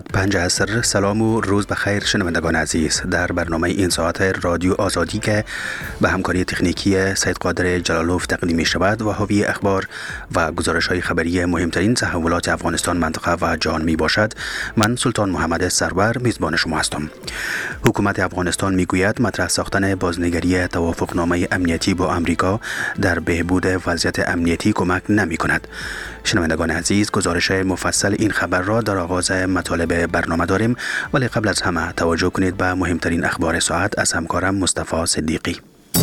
ساعت 5 عصر. سلام و روز بخیر شنوندگان عزیز. در برنامه این ساعت رادیو آزادی که به همکاری تکنیکی سید قادر جلالوف تقدیم می شود و حاوی اخبار و گزارش های خبری مهمترین تحولات افغانستان، منطقه و جهان می باشد، من سلطان محمد سرور میزبان شما هستم. حکومت افغانستان می گوید مطرح ساختن بازنگری توافقنامه امنیتی با امریکا در بهبود وضعیت امنیتی کمک نمی کند. شنوندگان عزیز، گزارش مفصل این خبر را در آغاز مطالب برنامه داریم، ولی قبل از همه توجه کنید به مهمترین اخبار ساعت از همکارم مصطفی صدیقی.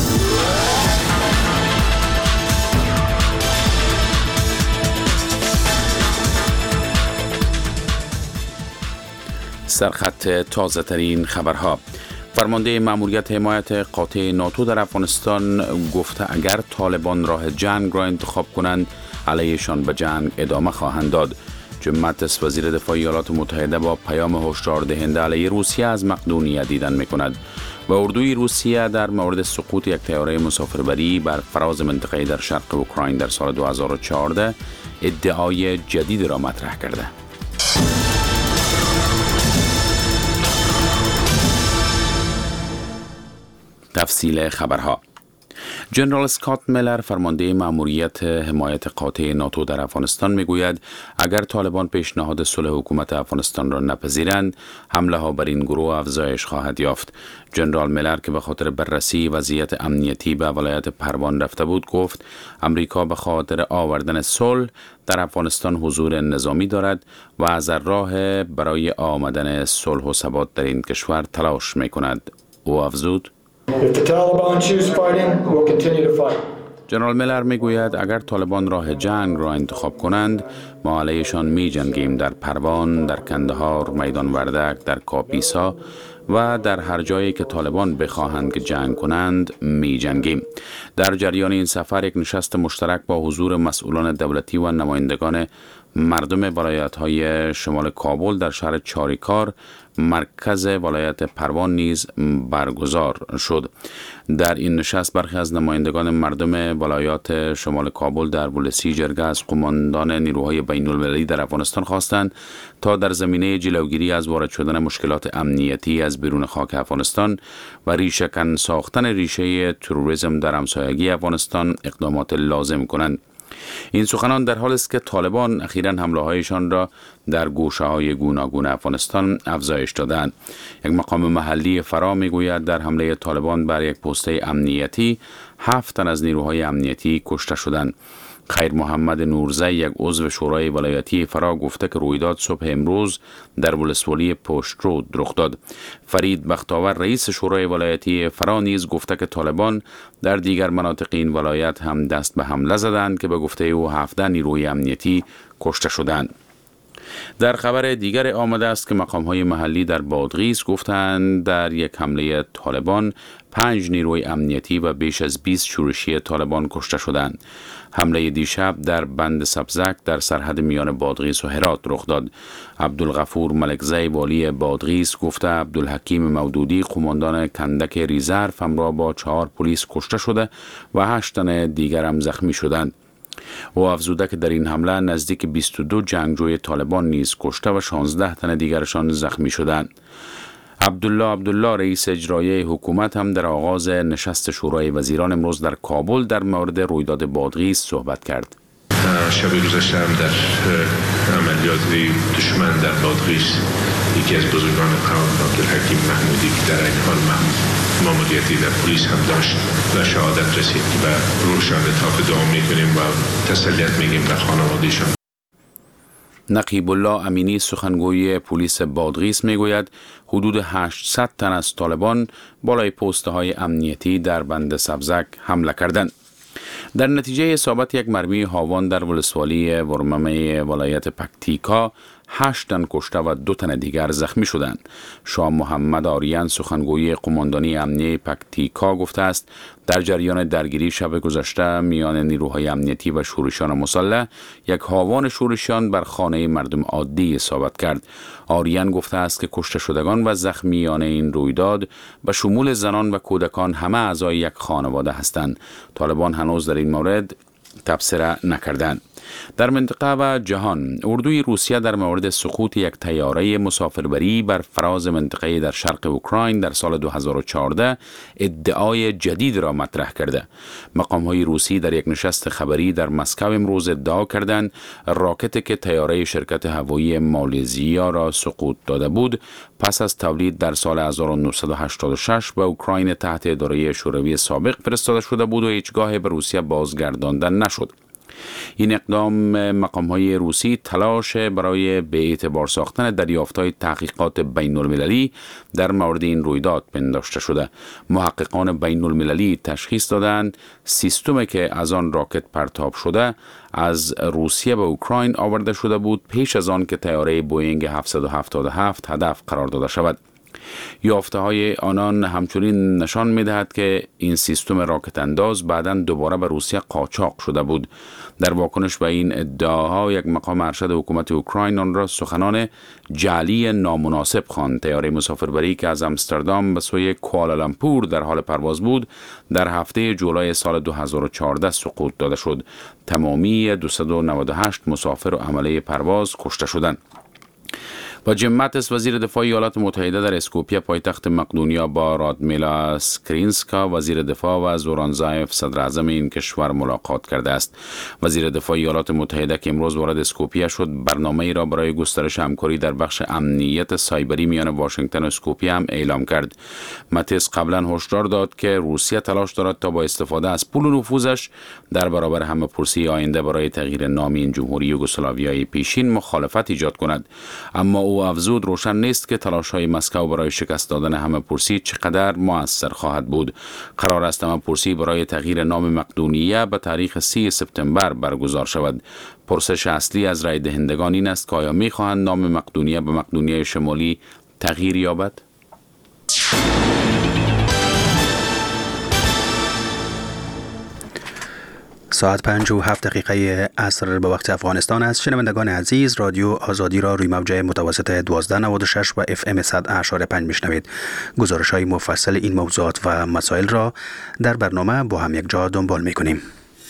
سرخط تازه ترین خبرها. فرمانده مأموریت حمایت قاطع ناتو در افغانستان گفته اگر طالبان راه جنگ را انتخاب کنند علیهشان به جنگ ادامه خواهند داد. جیم ماتیس وزیر دفاع ایالات متحده با پیام هشدار دهنده علیه روسیه از مقدونیه دیدن می‌کند و اردوی روسیه در مورد سقوط یک طیاره مسافربری بر فراز منطقه در شرق اوکراین در سال 2014 ادعای جدید را مطرح کرده. تفصیل خبرها. جنرال اسکات میلر فرمانده مأموریت حمایت قاطع ناتو در افغانستان میگوید اگر طالبان پیشنهاد صلح حکومت افغانستان را نپذیرند حمله ها بر این گروه افزایش خواهد یافت. جنرال میلر که به خاطر بررسی وضعیت امنیتی به ولایت پروان رفته بود گفت امریکا به خاطر آوردن صلح در افغانستان حضور نظامی دارد و از راه برای آمدن صلح و ثبات در این کشور تلاش میکند. او افزود جنرال میلر میگوید اگر طالبان راه جنگ را انتخاب کنند ما علیهشان می جنگیم، در پروان، در کندهار، میدان وردک، در کاپیسا و در هر جایی که طالبان بخواهند که جنگ کنند می جنگیم. در جریان این سفر یک نشست مشترک با حضور مسئولان دولتی و نمایندگان مردم ولایت‌های شمال کابل در شهر چاریکار مرکز ولایت پروان نیز برگزار شد. در این نشست برخی از نمایندگان مردم ولایات شمال کابل در ولسی جرگه از قماندان نیروهای بین‌المللی در افغانستان خواستند تا در زمینه جلوگیری از وارد شدن مشکلات امنیتی از بیرون خاک افغانستان و ریشه‌کن ساختن ریشه تروریسم در همسایگی افغانستان اقدامات لازم کنند. این سخنان در حالی است که طالبان اخیراً حمله‌هایشان را در گوشه‌های گوناگون افغانستان افزایش دادند. یک مقام محلی فرا میگوید در حمله طالبان بر یک پست امنیتی 7 تن از نیروهای امنیتی کشته شدند. خیر محمد نورزی یک عضو شورای ولایتی فرا گفته که رویداد صبح امروز در ولسوالی پشت رود رخ داد. فرید بختاور رئیس شورای ولایتی فرا نیز گفته که طالبان در دیگر مناطق این ولایت هم دست به حمله زدند که به گفته او 17 نیروی امنیتی کشته شدند. در خبر دیگر آمده است که مقام‌های محلی در بادغیس گفتند در یک حمله طالبان 5 نیروی امنیتی و بیش از 20 شورشی طالبان کشته شدند. حمله دیشب در بند سبزک در سرحد میان بادغیس و هرات رخ داد. عبدالغفور ملکزی والی بادغیس گفته عبدالحکیم مودودی قماندان کندک ریزرو همراه با 4 پلیس کشته شده و 8 تن دیگر هم زخمی شدند. او افزوده که در این حمله نزدیک 22 جنگجوی طالبان نیز کشته و 16 تن دیگرشان زخمی شدند. عبدالله رئیس اجرایی حکومت هم در آغاز نشست شورای وزیران امروز در کابل در مورد رویداد بادغیس صحبت کرد. شب گذشته هم در عملیات دشمن در بادغیس یکی از بزرگان قوم عبدالحکیم محمودی که در این حال ماموریتی در پلیس هم داشت و شهادت رسید و روشان لطافت دعا میکنیم و تسلیت میگیم به خانواده‌شان. نقیب الله امینی سخنگوی پلیس بادغیس میگوید حدود 800 تن از طالبان بالای پست‌های امنیتی در بند سبزک حمله کردند. در نتیجه اصابت یک مرمی هاوان در ولسوالی ورممه ولایت پکتیکا 8 تن کشته و 2 تن دیگر زخمی شدند. شاه محمد آریان سخنگوی قماندانی امنیتی پکتیکا گفته است در جریان درگیری شب گذشته میان نیروهای امنیتی و شورشیان مسلح یک هاوان شورشیان بر خانه مردم عادی اصابت کرد. آریان گفته است که کشته شدگان و زخمیان این رویداد به شمول زنان و کودکان همه اعضای یک خانواده هستند. طالبان هنوز در این مورد تبصره نکردند. در منطقه و جهان، اردوی روسیه در مورد سقوط یک طیاره مسافربری بر فراز منطقه در شرق اوکراین در سال 2014 ادعای جدید را مطرح کرده. مقام‌های روسی در یک نشست خبری در مسکو امروز ادعا کردند راکتی که طیاره شرکت هوایی مالزیا را سقوط داده بود پس از تولید در سال 1986 به اوکراین تحت اداره شوروی سابق فرستاده شده بود و هیچگاه به روسیه بازگردانده نشد. این اقدام مقام‌های روسی تلاش برای به اعتبار ساختن دریافت‌های تحقیقات بین المللی در مورد این رویداد پنداشته شده. محققان بین المللی تشخیص دادند سیستمی که از آن راکت پرتاب شده از روسیه به اوکراین آورده شده بود پیش از آن که طیاره بوئینگ 777 هدف قرار داده شود. یافته های آنان همچنین نشان می‌دهد که این سیستم راکت انداز بعداً دوباره به روسیه قاچاق شده بود. در واکنش به این ادعاها یک مقام ارشد حکومت اوکراین آن را سخنان جعلی نامناسب خواند. طیاره مسافربری که از آمستردام به سوی کوالالامپور در حال پرواز بود در هفته جولای سال 2014 سقوط داده شد. تمامی 298 مسافر و عمله پرواز کشته شدند. با جیم ماتیس وزیر دفاع ایالات متحده در اسکوپیه پایتخت مقدونیا با رادمیلا سکرینسکا وزیر دفاع و زوران زایف صدر اعظم این کشور ملاقات کرده است. وزیر دفاع ایالات متحده که امروز وارد اسکوپیه شد برنامه‌ای را برای گسترش همکاری در بخش امنیت سایبری میان واشنگتن و اسکوپیه هم اعلام کرد. ماتیس قبلا هشدار داد که روسیه تلاش دارد تا با استفاده از پول و نفوذش در برابر همه‌پرسی آینده برای تغییر نام این جمهوری یوگسلاویای پیشین مخالفت ایجاد کند. اما او افزود روشن نیست که تلاش‌های مسکو برای شکست دادن همه‌پرسی چقدر مؤثر خواهد بود. قرار است همه‌پرسی برای تغییر نام مقدونیه به تاریخ 30 سپتامبر برگزار شود. پرسش اصلی از رای دهندگان این است که آیا می‌خواهند نام مقدونیه به مقدونیه شمالی تغییر یابد؟ ساعت 5:07 عصر به وقت افغانستان است. شنوندگان عزیز، رادیو آزادی را روی موج متوسط 1296 و FM 100.5 میشنوید. گزارش‌های مفصل این موضوعات و مسائل را در برنامه با هم یک جا دنبال می‌کنیم.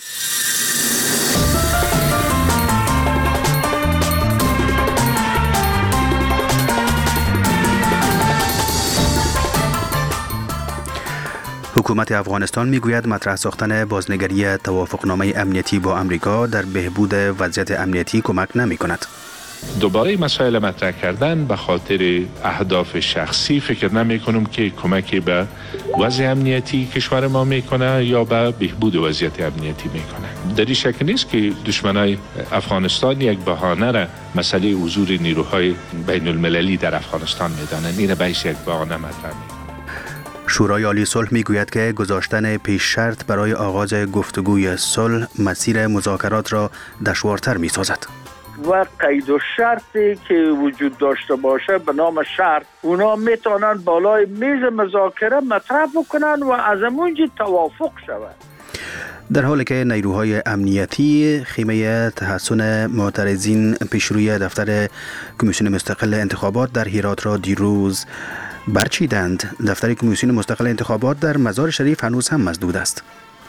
حکومت افغانستان میگوید مطرح ساختن بازنگری توافقنامه امنیتی با امریکا در بهبود وضعیت امنیتی کمک نمی کند. دوباره مسائل مطرح کردن به خاطر اهداف شخصی فکر نمی کنم که کمکی به وضع امنیتی کشور ما میکنه یا به بهبود وضعیت امنیتی میکنه. در این شک نیست که دشمنای افغانستان یک بهانه را مسئله حضور نیروهای بین المللی در افغانستان میدانند. این بحث یک بهانه مطرح میکنه. شورای عالی صلح میگوید که گذاشتن پیش شرط برای آغاز گفتگوی صلح مسیر مذاکرات را دشوارتر میسازد. و قید و شرطی که وجود داشته باشه به نام شرط اونا میتونن بالای میز مذاکره مطرح بکنن و از اونجا توافق شود. در حالی که نیروهای امنیتی خیمه تحصن معترضین پیشروی دفتر کمیسیون مستقل انتخابات در هرات را دیروز برچیدند، دفتر کمیسیون مستقل انتخابات در مزار شریف هنوز هم مسدود است.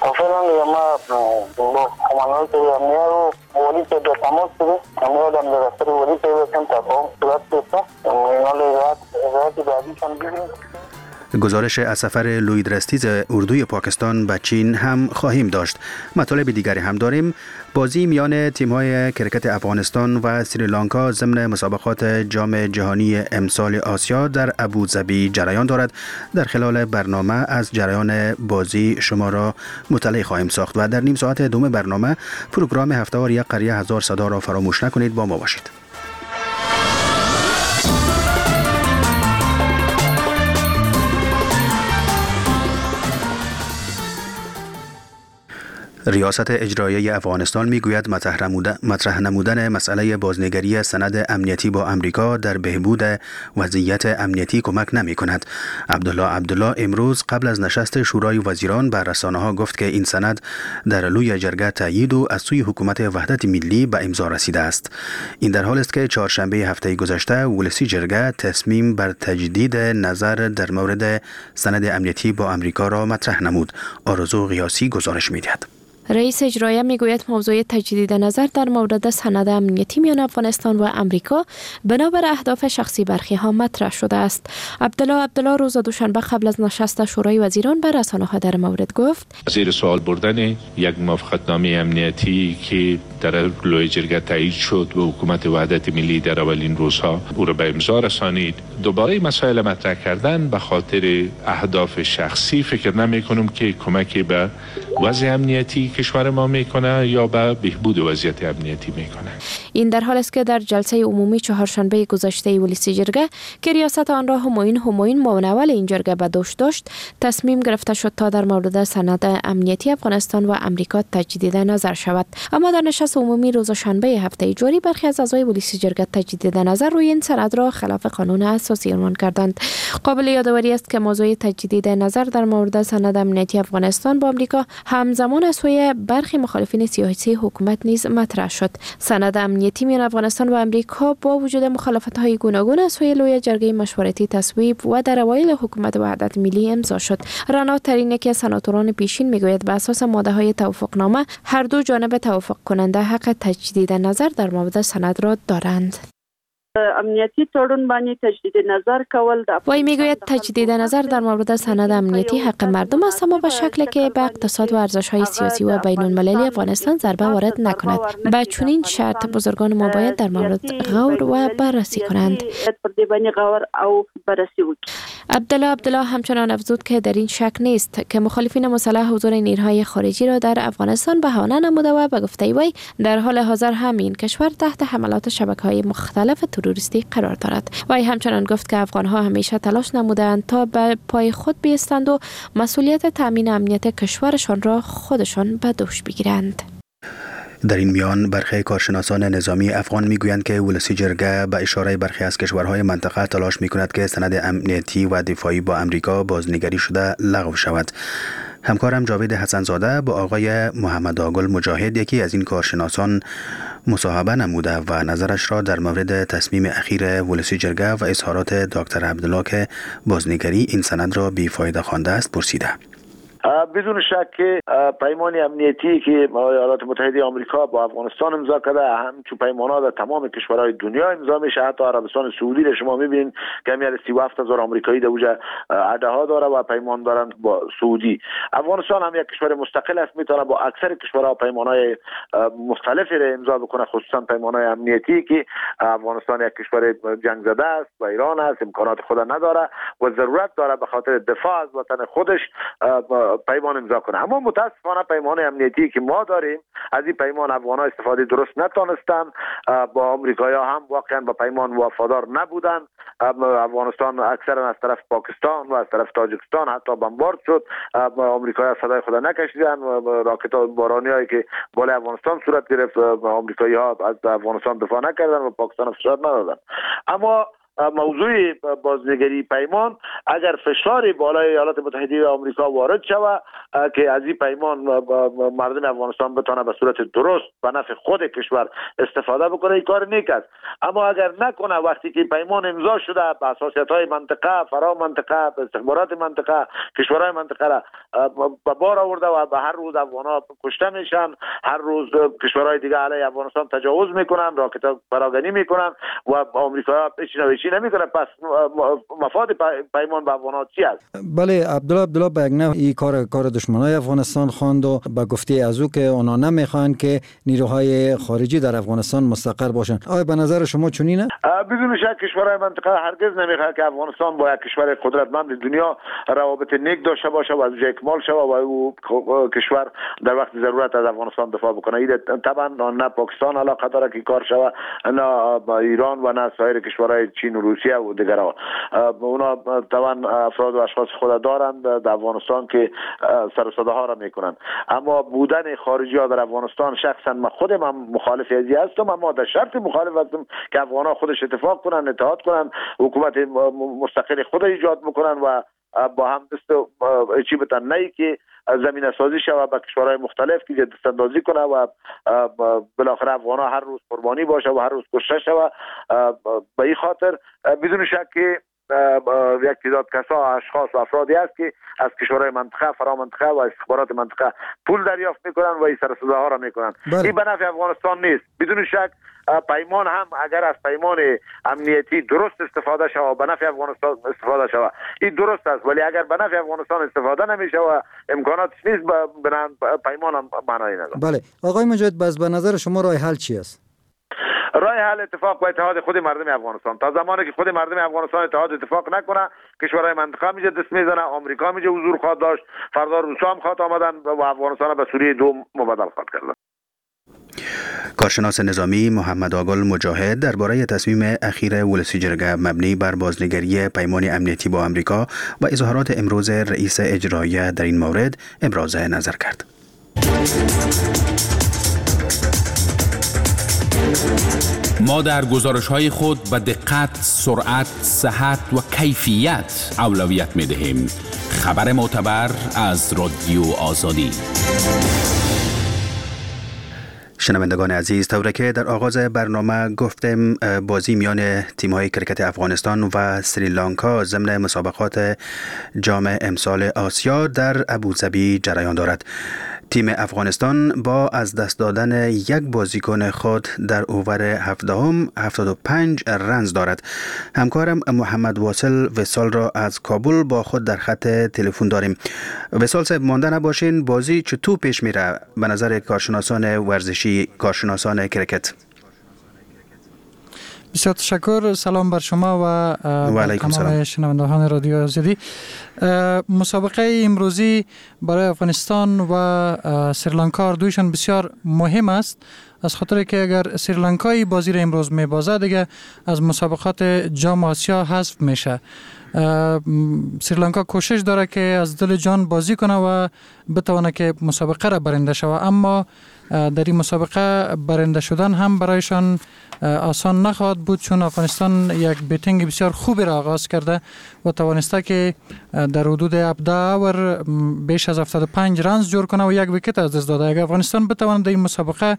گزارش از سفر لوید رستیز اردوی پاکستان به چین هم خواهیم داشت. مطالب دیگری هم داریم. بازی میان تیم‌های کرکت افغانستان و سریلانکا ضمن مسابقات جام جهانی امسال آسیا در ابوظبی جریان دارد. در خلال برنامه از جریان بازی شما را مطلع خواهیم ساخت و در نیم ساعت دوم برنامه پروگرام هفته‌وار یک قریه هزار صدا را فراموش نکنید. با ما باشید. ریاست اجرایه افغانستان میگوید مطرح نمودن مسئله بازنگری سند امنیتی با امریکا در بهبود وضعیت امنیتی کمک نمی کند. عبدالله امروز قبل از نشست شورای وزیران به رسانه‌ها گفت که این سند در لوی جرگه تایید و از سوی حکومت وحدت ملی به امضا رسیده است. این در حال است که چهارشنبه هفته گذشته ولسی جرگه تصمیم بر تجدید نظر در مورد سند امنیتی با امریکا را مطرح نمود. آرزو قیاسی گزارش می‌دهد. رئیس اجرایی میگوید موضوع تجدید نظر در مورد سند امنیتی میان افغانستان و امریکا بنابر اهداف شخصی برخی ها مطرح شده است. عبدالله روز دوشنبه قبل از نشست شورای وزیران به رسانه‌ها در مورد گفت زیر سوال بردن یک موافقتنامه امنیتی که در لوی جرگه تایید شد و حکومت وحدت ملی در اولین روزها او را به امضا رسانید. دوباره مسائل مطرح کردن به خاطر اهداف شخصی فکر نمی کنم که کمکی به وضع امنیتی کشور ما میکنه یا به بهبود وضعیت امنیتی میکنه. این در حال است که در جلسه عمومی چهارشنبه گذشته ولسی جرگه که ریاست آن را همایون مانول این جرگه به دوش داشت، تصمیم گرفته شد تا در مورد سند امنیتی افغانستان و امریکا تجدید نظر شود. اما در نشست عمومی روز شنبه هفته جاری برخی از اعضای ولسی جرگه تجدید نظر روی این سند را خلاف قانون اساسی عنوان کردند. قابل یادآوری است که موضوع تجدید نظر در مورد سند امنیتی افغانستان با امریکا همزمان از سوی برخی مخالفین سیاسی حکومت نیز مطرح شد. سند امنیتی میان افغانستان و امریکا با وجود مخالفت‌های گوناگون از سوی لوی جرگه مشورتی تصویب و در اوایل حکومت وحدت ملی امضا شد. رنا ترین یکی از سناتوران پیشین میگوید به اساس ماده‌های توافقنامه هر دو جانب توافق کننده حق تجدید نظر در مورد سند را دارند. امنیتی تړون باندې تجدید نظر کول وی میگوید تجدید نظر در مورد سند امنیتی حق مردم است، اما به شکلی که به اقتصاد و ارزش‌های سیاسی و بین‌المللی افغانستان ضربه وارد نکند. با چنین شرط بزرگان ما باید در مورد غور و بررسی کنند. عبدالله همچنان افزود که در این شک نیست که مخالفین مسلح حضور نیروهای خارجی را در افغانستان بهانه نموده و به گفته وی در حال حاضر همین کشور تحت حملات شبکه‌های مختلف تروریستی قرار دارد. وی همچنان گفت که افغان‌ها همیشه تلاش نمودند تا به پای خود بایستند و مسئولیت تامین امنیت کشورشان را خودشان به دوش بگیرند. در این میان برخی کارشناسان نظامی افغان میگویند که ولسی جرگه به اشاره برخی از کشورهای منطقه تلاش میکند که سند امنیتی و دفاعی با امریکا بازنگری شده لغو شود. همکارم جاوید حسنزاده با آقای محمد آگل مجاهد، یکی از این کارشناسان، مصاحبه نموده و نظرش را در مورد تصمیم اخیر ولسی جرگه و اظهارات دکتر عبدالله که بازنگری این سند را بی‌فایده خوانده است پرسیده. بدون شک که پیمان امنیتی که ایالات متحده آمریکا با افغانستان امضا کرده، همچون پیمان‌ها در تمام کشورهای دنیا امضا میشه. حتی عربستان سعودی را شما میبینید که میاد 37000 آمریکایی در اونجا اده ها داره و پیمان دارن با سعودی. افغانستان هم یک کشور مستقل است، میتونه با اکثر کشورها پیمان‌های مختلفی را امضا بکنه، خصوصا پیمان‌های امنیتی که افغانستان یک کشور جنگ زده است و ایران است، امکانات خود نداره و ضرورت داره به خاطر دفاع از وطن خودش پیمان امضا کنه. اما متاسفانه پیمان امنیتی که ما داریم، از این پیمان افغان‌ها استفاده درست نتونستن. با آمریکایی‌ها هم واقعا با پیمان وفادار نبودن. افغانستان اکثرا از طرف پاکستان و از طرف تاجیکستان حتی بمبارد شد. آمریکایی‌ها صدای خود نکشیدن. راکت بارانیایی که بالای افغانستان صورت گرفت، آمریکایی‌ها از افغانستان دفاع نکردن و پاکستان فشار ندادن. اما موضوع بازنگری پیمان اگر فشاری بالای ایالات متحده آمریکا وارد شود که از این پیمان مردم افغانستان بتونه به صورت درست به نفع خود کشور استفاده بکنه، این کار نیک است. اما اگر نکنه، وقتی که پیمان امضا شده به اساسیت‌های منطقه، فرا منطقه، استخبارات منطقه، کشورهای منطقه را به بار آورده و به هر روز افغان‌ها کشته میشن، هر روز کشورهای دیگه علیه افغانستان تجاوز میکنن، راکت پراگنی میکنن و آمریکا چی نمیکنه، پس مفاد پیمان به افغان‌ها چی است؟ بله، عبدالله به یک نوع این کار دشمنای افغانستان خواند و به گفته از او که اونا نمیخوان که نیروهای خارجی در افغانستان مستقر باشن. آیا به نظر شما چنینه؟ بدون شک کشورهای منطقه هرگز نمیخواد که افغانستان با یک کشور قدرتمند دنیا روابط نیک داشته باشه و از جای اکمال شود و او کشور در وقت ضرورت از افغانستان دفاع بکنه. این طبعا نه پاکستان علاقه داره که کار شود، نه ایران و نه سایر کشورهای چین و روسیه و دیگران. اونا طبعا افراد و اشخاص خود دارند در افغانستان که سر و صداها را میکنن. اما بودن خارجی ها در افغانستان، شخصا من خودم هم مخالف ازی هستم، اما در شرط مخالف هستم که افغان‌ها خودش اتفاق کنن، اتحاد کنن، حکومت مستقل خود ایجاد بکنن و با هم دست چی بتن، نه که زمینه سازی شود با کشورهای مختلف که دست اندازی کنه و بالاخره افغان‌ها هر روز قربانی باشه و هر روز کشته شود. به این خاطر بدون شک که یک تعداد کسا، اشخاص و افرادی است که از کشورهای منطقه، فرامنطقه و استخبارات منطقه پول دریافت میکنن و این سر صداها را میکنن. این به نفع افغانستان نیست. بدون شک پیمان هم اگر از پیمان امنیتی درست استفاده شود، به نفع افغانستان استفاده شود، این درست است، ولی اگر به نفع افغانستان استفاده نمیشه و امکاناتش نیست، پیمان هم معنی نداره. بله آقای مجاهد، بس به نظر شما راه حل چی است؟ راه حل اتفاق و اتحاد خود مردم افغانستان. تا زمانی که خود مردم افغانستان اتفاق نکنه، کشورهای منطقه میشه دست میزنه، آمریکا میشه حضور خواهد داشت، فردا روسا هم خواهد آمدن و افغانستان به سوریه دوم مبادله خواهد کردن. کارشناس نظامی محمد آگل مجاهد درباره تصمیم اخیر ولسی جرگه مبنی بر بازنگری پیمان امنیتی با آمریکا و اظهارات امروز رئیس اجرایی در این مورد ابراز نظر کرد. ما در گزارش‌های خود به دقت، سرعت، صحت و کیفیت اولویت می‌دهیم. خبر معتبر از رادیو آزادی. شنوندگان عزیز، طوری که در آغاز برنامه گفتیم، بازی میان تیم‌های کرکت افغانستان و سریلانکا ضمن مسابقات جام امسال آسیا در ابوظبی جریان دارد. تیم افغانستان با از دست دادن یک بازیکن خود در اوور 75 رنز دارد. همکارم محمد واصل وصال را از کابل با خود در خط تلفن داریم. وصال صاحب، مانده نباشین، بازی چطور پیش میره به نظر کارشناسان ورزشی، کارشناسان کرکت؟ بسیار تشکر. سلام بر شما و تمام شنوندگان رادیو آزادی. مسابقه امروزی برای افغانستان و سریلانکا دویشان بسیار مهم است، از خاطر که اگر سریلانکای بازی را امروز میبازه دیگه از مسابقات جام آسیا حذف میشه. سریلانکا کوشش داره که از دل جان بازی کنه و بتونه که مسابقه را برنده شود، اما در این مسابقه برنده شدن هم برایشان آسان نخواهد بود، چون افغانستان یک بیتینگ بسیار خوبی را آغاز کرده و توانسته که در حدود 17 اور بیش از 75 رنز جور کنه و یک ویکت از دست داده. اگر افغانستان بتواند در این مسابقه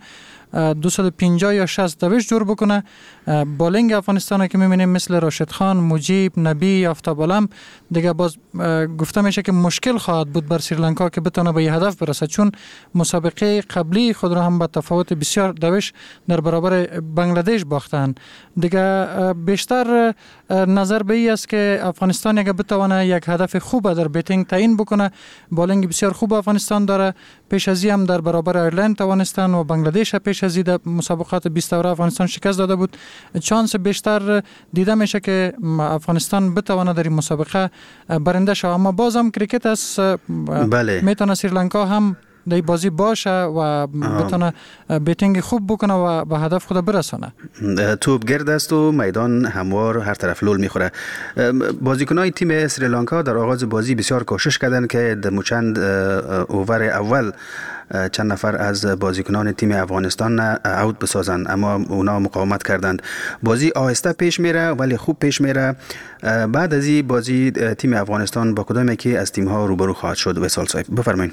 250 یا 60 دوش جور بکنه، بالینگ افغانستان که می‌بینیم مثل راشد خان، مجیب، نبی، آفتاب علم، دیگه باز گفته میشه که مشکل خواهد بود بر سریلانکا که بتونه به هدف برسه، چون مسابقه قبلی خود را هم با تفاوت بسیار دوش در برابر بنگلادش باختن. دیگه بیشتر نظر به این است که افغانستان اگه بتونه یک هدف خوب در بیتینگ تعیین بکنه، بالینگ بسیار خوب افغانستان داره، پیش از هم در برابر ایرلند توانستن و بنگلادش پیش از در مسابقات 20 اوره افغانستان شکست داده بود. چانس بیشتر دیده میشه که افغانستان بتونه در این مسابقه برنده شود، اما بازم کرکت است. بله. میتونه سریلانکا هم در بازی باشه و بتونه بیتینگ خوب بکنه و به هدف خود برسانه. توپ گرد است و میدان هموار هر طرف لول میخوره. بازیکنان تیم سریلانکا در آغاز بازی بسیار کوشش کردند که در چند اوور اول چند نفر از بازیکنان تیم افغانستان اوت بسازند، اما اونا مقاومت کردند. بازی آهسته پیش میره ولی خوب پیش میره. بعد از این بازی تیم افغانستان با کدام یکی از تیم ها روبرو خواهد شد؟ وصال صاحب بفرمایید.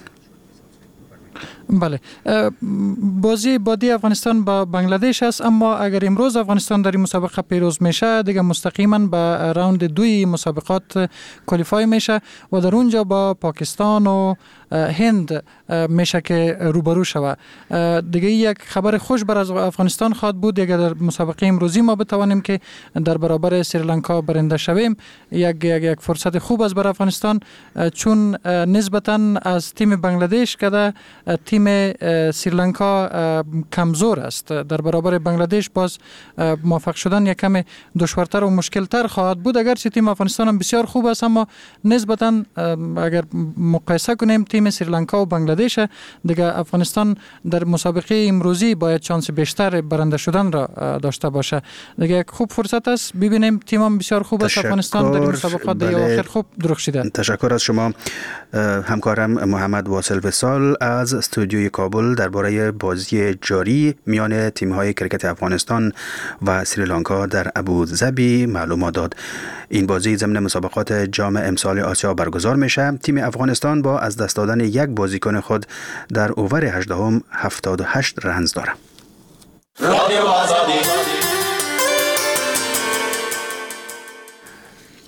بله، بازی بعدی افغانستان با بنگلادش است، اما اگر امروز افغانستان در این مسابقه پیروز میشه دیگه مستقیما به راوند 2 مسابقات کوالیفای میشه و در اونجا با پاکستان و هند میشه که روبرو شود. دیگه یک خبر خوش بر از افغانستان خواهد بود اگر در مسابقه امروزی ما بتوانیم که در برابر سریلانکا برنده شویم. یک فرصت خوب است برای افغانستان، چون نسبتا از تیم بنگلادش که تیم سریلانکا کمزور است. در برابر بنگلادش باز موفق شدن یک کم دشوارتر و مشکلتر خواهد بود. اگرچه تیم افغانستان هم بسیار خوب است، اما نسبتا اگر مقایسه کنیم تیم سریلانکا و بنگلادش، دیگه افغانستان در مسابقه امروزی باید شانس بیشتر برنده شدن را داشته باشه. دیگه یک خوب فرصت است، ببینیم تیم هم بسیار خوب است. افغانستان در مسابقات دیگه آخر خوب درخشیده. تشکر از شما همکارم محمد واصل وصال از استودیوی کابل درباره بازی جاری میان تیم‌های کرکت افغانستان و سریلانکا در ابوظبی معلومات داد. این بازی ضمن مسابقات جام امسال آسیا برگزار میشه. تیم افغانستان با از دست دادن یک بازیکن خود در اوور 18 78 رنز داره.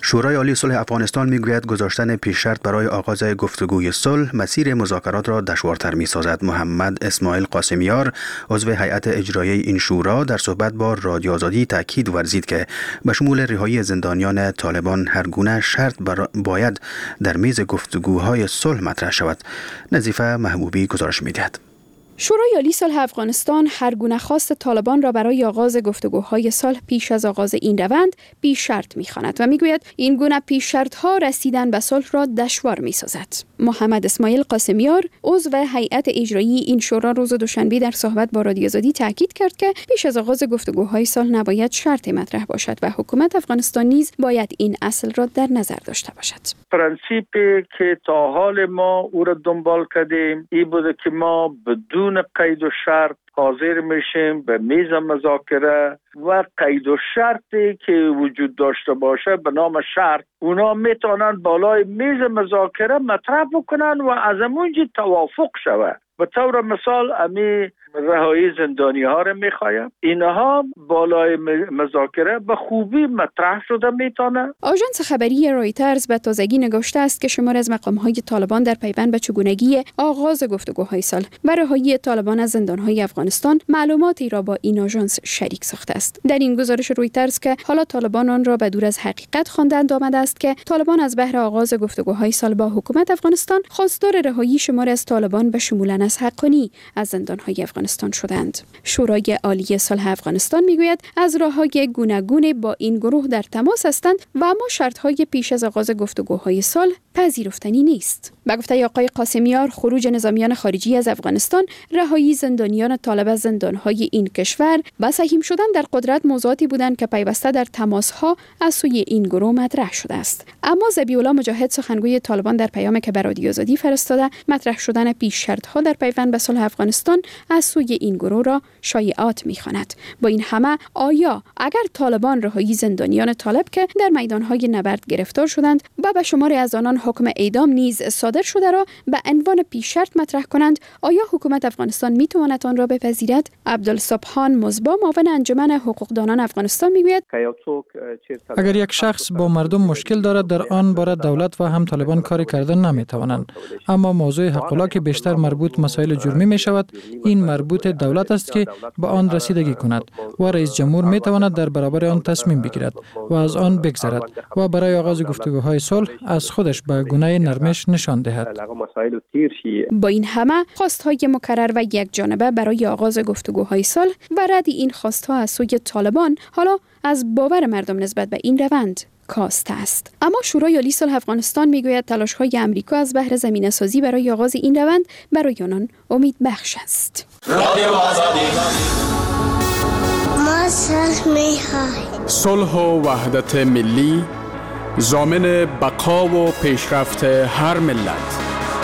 شورای عالی صلح افغانستان میگوید گذاشتن پیش شرط برای آغاز گفتگوی صلح مسیر مذاکرات را دشوارتر میسازد. محمد اسماعیل قاسمیار عضو هیئت اجرایی این شورا در صحبت با رادیو آزادی تاکید ورزید که به شمول رهایی زندانیان طالبان هر گونه شرط باید در میز گفتگوهای صلح مطرح شود. نظیفه محبوبی گزارش می‌دهد. شورای عالی صلح افغانستان هر گونه خواست طالبان را برای آغاز گفتگوهای صلح پیش از آغاز این روند بی شرط می‌خواند و میگوید این گونه پیش شرط‌ها رسیدن به صلح را دشوار می‌سازد. محمد اسماعیل قاسمیار عضو هیئت اجرایی این شورا روز دوشنبه در صحبت با رادیو آزادی تاکید کرد که پیش از آغاز گفتگوهای صلح نباید شرط مطرح باشد و حکومت افغانستان نیز باید این اصل را در نظر داشته باشد. پرنسیپی که تا حال ما او را دنبال کردیم این بوده که ما بدون قید و شرط حاضر میشیم به میز مذاکره و قید و شرطی که وجود داشته باشه به نام شرط اونا میتونن بالای میز مذاکره مطرح بکنن و از اونجا توافق شود. به طور مثال امی رهایی زندانی ها را میخوایم اینها بالای مذاکره به خوبی مطرح شده میتونه. آژانس خبری رایترز به تازگی نگاشته است که شمار از مقام های طالبان در پیوند به چگونگی آغاز گفتگوهای صلح و رهایی طالبان از زندان های افغانستان معلوماتی را با این آژانس شریک ساخته است. در این گزارش رایترز که حالا طالبان آن را به دور از حقیقت خواندند آمده است که طالبان از بهر آغاز گفتگوهای صلح با حکومت افغانستان خواستار رهایی شمار از طالبان به شمول انس حقانی از زندان های افغانستان شدند. شورای عالی صلح افغانستان میگوید از راه‌های گوناگون با این گروه در تماس هستند و اما شرط‌های پیش از آغاز گفتگوهای صلح پذیرفتنی نیست. به گفته آقای قاسمیار خروج نظامیان خارجی از افغانستان، رهایی زندانیان طالب از زندان‌های این کشور و سهیم شدن در قدرت موضوعاتی بودند که پیوسته در تماس‌ها از سوی این گروه مطرح شده است. اما ذبیح‌الله مجاهد سخنگوی طالبان در پیامی که به رادیو آزادی فرستاده مطرح شدن پیش شرط‌ها در پیوند به صلح افغانستان از سوی این گروه را شایعات می‌خواند. با این همه آیا اگر طالبان رهایی زندانیان طالب که در میدان‌های نبرد گرفتار شدند و به شمار از آنان حکم اعدام نیز صادر شده را به عنوان پیش شرط مطرح کنند، آیا حکومت افغانستان می‌تواند آن را بپذیرد؟ عبدالصبحان مزبا معاون انجمن حقوقدانان افغانستان میگوید اگر یک شخص با مردم مشکل دارد در آن باره دولت و هم طالبان کاری کردن نمی‌توانند، اما موضوع حقوق که بیشتر مربوط مسائل جرمی می‌شود این مربوط دولت است که به آن رسیدگی کند و رئیس جمهور می‌تواند در برابر آن تصمیم بگیرد و از آن بگذرد و برای آغاز گفتگوهای صلح از خودش به گونه نرمش نشان دهد. با این همه خواست‌های مکرر و یک جانبه برای آغاز گفتگوهای صلح و رد این خواست‌ها از سوی طالبان حالا از باور مردم نسبت به این روند کاسته است. اما شورای عالی صلح افغانستان میگوید تلاش‌های آمریکا از بهر زمینه‌سازی برای آغاز این روند برای آنان امید بخش است. ما صلح می‌خواهیم. صلح و وحدت ملی ضامن بقا و پیشرفت هر ملت.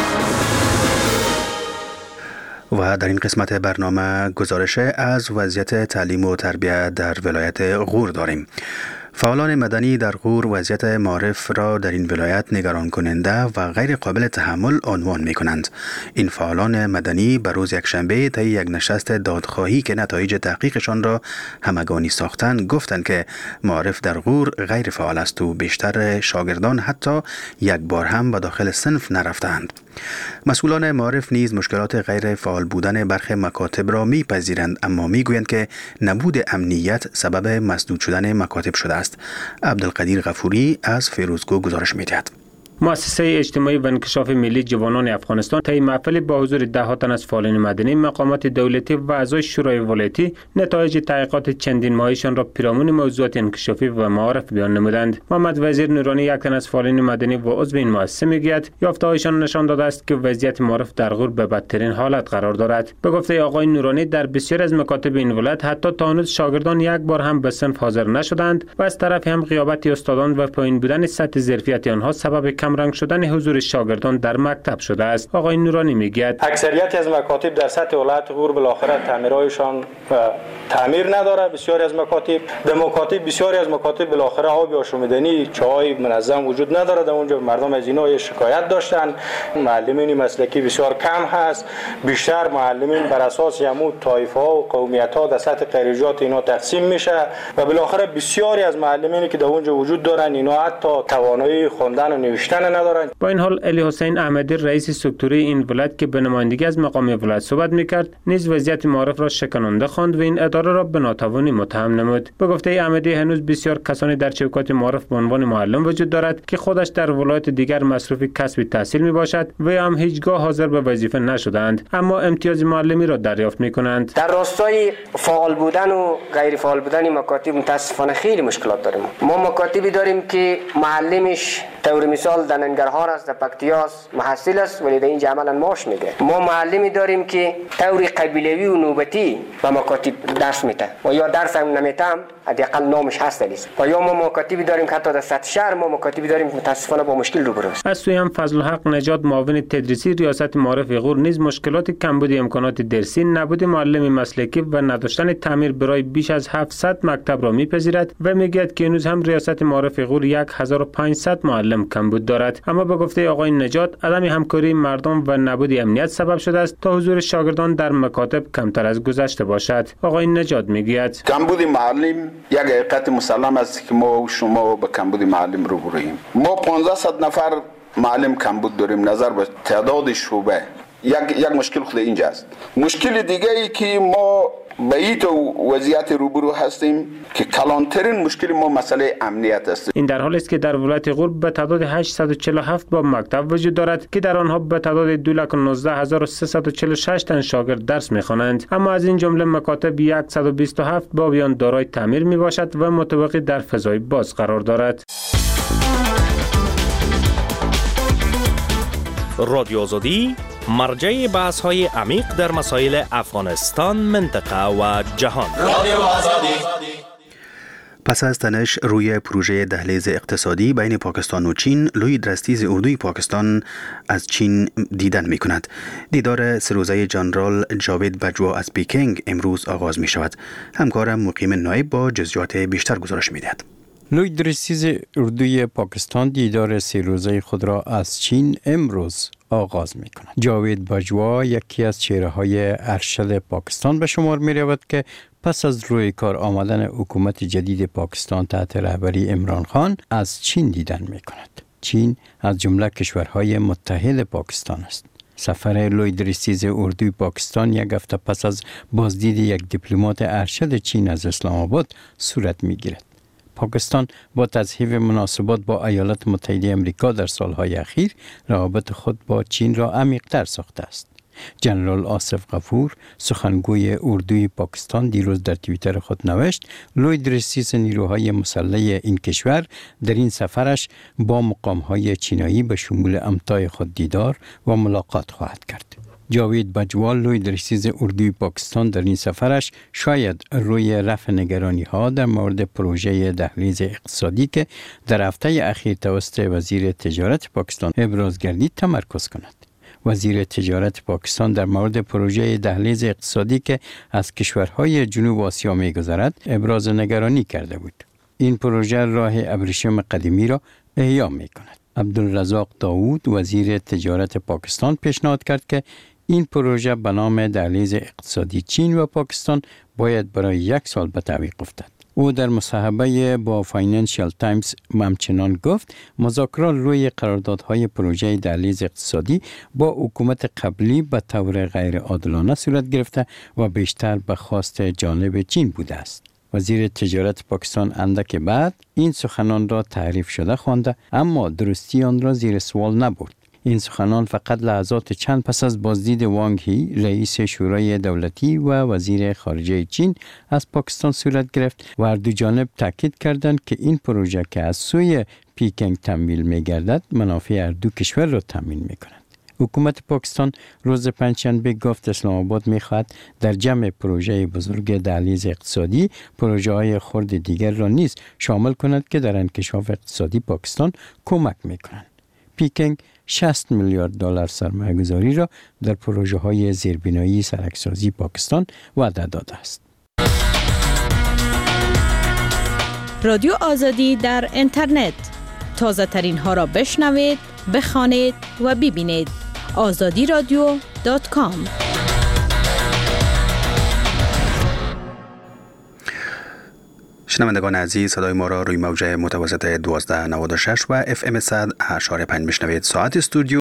و در این قسمت برنامه گزارش از وضعیت تعلیم و تربیت در ولایت غور داریم. فعالان مدنی در غور وضعیت معارف را در این ولایت نگران کننده و غیر قابل تحمل عنوان می کنند. این فعالان مدنی به روز یکشنبه طی یک نشست دادخواهی که نتایج تحقیقشان را همگانی ساختند گفتند که معارف در غور غیر فعال است و بیشتر شاگردان حتی یک بار هم به داخل صنف نرفتند. مسئولان معارف نیز مشکلات غیر فعال بودن برخی مکاتب را میپذیرند، اما میگویند که نبود امنیت سبب مسدود شدن مکاتب شده است. عبدالقدیر غفوری از فیروزگو گزارش می‌دهد. مؤسسه اجتماعی و انکشاف ملی جوانان افغانستان طی محفل با حضور 10 تن از فعالان مدنی، مقامات دولتی و اعضای شورای ولایتی نتایج تحقیقات چندین ماهیشان را پیرامون موضوعات انکشافی و معارف بیان نمودند. محمد وزیر نورانی، یک تن از فعالان مدنی و عضو این مؤسسه، میگوید یافته‌هایشان نشان داده است که وضعیت معارف در غور به بدترین حالت قرار دارد. به گفته آقای نورانی در بسیار از مکاتب این ولایت حتی تا هنوز شاگردان یک بار هم به صنف حاضر نشدند و از طرف هم غیابت استادان و پایین بودن سطح ظرفیت آنها سبب کم کمرنگ شدن حضور شاگردان در مکتب شده است. آقای نورانی میگوید اکثریت از مکاتب در سطح ولایت غور بالاخره تعمیرهایشان تعمیر نداره. بسیاری از مکاتب بالاخره آب آشامیدنی چای منظم وجود نداره. در اونجا مردم از اینا شکایت داشتن. معلمین مسلکی بسیار کم هست. بیشتر معلمین بر اساس همون طایفه ها و قومیت ها در سطح خیریات اینا تقسیم میشه و بالاخره بسیاری از معلمینی که در اونجا وجود دارن اینا حتی توانایی خواندن و نوشتن ندارن. با این حال علی حسین احمدی رئیس سکتوری این ولایت که به نمایندگی از مقام ولایت صحبت میکرد نیز وضعیت معارف را شکننده خواند و این اداره را به ناتوانی متهم نمود. به گفته احمدی هنوز بسیار کسانی در چوکات معارف به عنوان معلم وجود دارد که خودش در ولایت دیگر مصروف کسب تحصیل میباشد و هم هیچگاه حاضر به وظیفه نشدند اما امتیاز معلمی را دریافت میکنند. در راستای فعال بودن و غیر فعال بودن مکاتب متاسفانه خیلی مشکلات داریم. ما مکاتبی داریم که معلمش طور مثال در ننگرهار است، در پکتیاس محصل است ولی در اینجا عملا معاش میگیره. ما معلمی داریم که طور قبیلوی و نوبتی به مکاتب درس میده و یا درس هم نمیده حداقل نامش هست لیست. و یا ما مکاتبی داریم که حتی در سطح شهر ما مکاتبی داریم که متاسفانه با مشکل روبرو است. از سوی هم فضل الحق نجات معاون تدریسی ریاست معارف غور نیز مشکلات کمبود امکانات درسی، نبود معلم مسلکی و نداشتن تعمیر برای بیش از 700 مکتب را میپذیرد و میگوید که هنوز هم ریاست معارف غور 1500 معلم کمبود دارد. اما به گفته آقای نجات عدم همکاری مردم و نبود امنیت سبب شده است تا حضور شاگردان در مکاتب کمتر از گذشته باشد. آقای نجات میگوید کمبود معلم یک حقیقت مسلم است که ما و شما با کمبود معلم روبرویم. ما 1500 نفر معلم کمبود داریم نظر به تعداد شعبه. یک مشکل خود اینجا است. مشکل دیگه ای که ما به این وضعیت روبرو هستیم که کلانترین مشکل ما مسئله امنیت است. این در حالی است که در ولایت غور به تعداد 847 باب مکتب وجود دارد که در آنها به تعداد 2,19,346 تن شاگرد درس می‌خوانند، اما از این جمله مکاتب 127 بابیان دارای تعمیر میباشد و متوقی در فضای باز قرار دارد. رادیو آزادی مرجع بحث‌های عمیق در مسائل افغانستان، منطقه و جهان. رادیو آزادی. پس از تنش روی پروژه دهلیز اقتصادی بین پاکستان و چین، لوید رستیز اردوی پاکستان از چین دیدن می کند. دیدار سروزه جنرال جاوید بجوا از پیکنگ امروز آغاز می شود. همکارم مقیم نایب با جزئیات بیشتر گزارش می دهد. لوید رستیز اردوی پاکستان دیدار سه روزه خود را از چین امروز آغاز می کند. جاوید بجوا یکی از چهره‌های ارشد پاکستان به شمار می رود که پس از روی کار آمدن حکومت جدید پاکستان تحت رهبری عمران خان از چین دیدن می کند. چین از جمله کشورهای متحد پاکستان است. سفر لوید رستیز اردوی پاکستان یک هفته پس از بازدید یک دیپلمات ارشد چین از اسلام آباد صورت می گیرد. پاکستان با تضعیف مناسبات با ایالات متحده آمریکا در سالهای اخیر روابط خود با چین را عمیق‌تر ساخته است. جنرال آصف غفور سخنگوی اردوی پاکستان دیروز در توییتر خود نوشت لوید رستیز نیروهای مسلح این کشور در این سفرش با مقام‌های چینایی به شمول امتای خود دیدار و ملاقات خواهد کرد. جاوید بجوا لوید رستیز اردوی پاکستان در این سفرش شاید روی رفع نگرانی‌ها در مورد پروژه دهلیز اقتصادی که در هفته اخیر توسط وزیر تجارت پاکستان ابراز گردید تمرکز کند. وزیر تجارت پاکستان در مورد پروژه دهلیز اقتصادی که از کشورهای جنوب آسیا می‌گذرد ابراز نگرانی کرده بود. این پروژه راه ابریشم قدیمی را احیا می‌کند. عبدالرزاق داوود وزیر تجارت پاکستان پیشنهاد کرد که این پروژه به نام دهلیز اقتصادی چین و پاکستان باید برای 1 سال به تعویق افتد. او در مصاحبه با فاینانشال تایمز همچنان گفت مذاکرات روی قراردادهای پروژه دهلیز اقتصادی با حکومت قبلی به طور غیر عادلانه صورت گرفته و بیشتر به خواست جانب چین بوده است. وزیر تجارت پاکستان اندک بعد این سخنان را تعریف شده خوانده اما درستی آن را زیر سوال نبرد. این سخنان فقط لحظات چند پس از بازدید وانگ هی رئیس شورای دولتی و وزیر خارجه چین از پاکستان صورت گرفت و هر دو جانب تاکید کردند که این پروژه که از سوی پیکنگ تمویل می‌گردد منافع هر دو کشور را تامین می‌کند. حکومت پاکستان روز پنجشنبه گفت اسلام آباد می‌خواهد در جمع پروژه بزرگ دهلیز اقتصادی پروژه‌های خرد دیگر را نیز شامل کند که در انکشاف اقتصادی پاکستان کمک می‌کنند. پیکنگ 60 میلیارد دلار سرمایه گذاری را در پروژه های زیربنایی سرکسازی پاکستان وعده داده است. رادیو آزادی در اینترنت، تازه ترین ها را بشنوید، بخوانید و ببینید. azadiradio.com. شنوندگان عزیز، صدای ما را روی موج متوسط 1296 و FM 100.5 میشنوید. ساعت استودیو